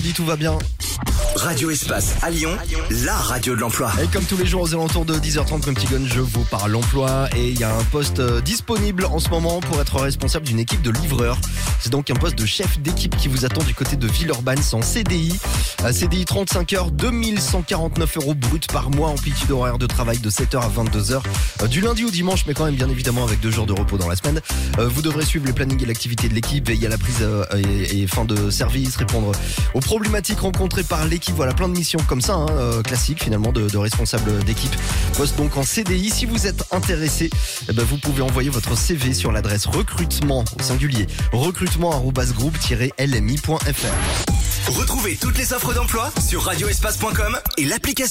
vendredi, tout va bien. Radio Espace à Lyon, la radio de l'emploi. Et comme tous les jours aux alentours de 10h30, comme petit gun, je vous parle emploi. Et il y a un poste disponible en ce moment pour être responsable d'une équipe de livreurs. C'est donc un poste de chef d'équipe qui vous attend du côté de Villeurbanne. C'est en CDI. CDI 35 heures, 2149 € brut par mois, amplitude horaire de travail de 7h à 22h. Du lundi au dimanche, mais quand même bien évidemment avec 2 jours de repos dans la semaine. Vous devrez suivre les plannings et l'activité de l'équipe, veiller à la prise et fin de service, répondre aux problématiques rencontrées par l'équipe. Voilà, plein de missions comme ça, classiques finalement de responsable d'équipe. Poste donc en CDI. Si vous êtes intéressé, vous pouvez envoyer votre CV sur l'adresse recrutement au singulier recrutement@groupe-lmi.fr. Retrouvez toutes les offres d'emploi sur radioespace.com et l'application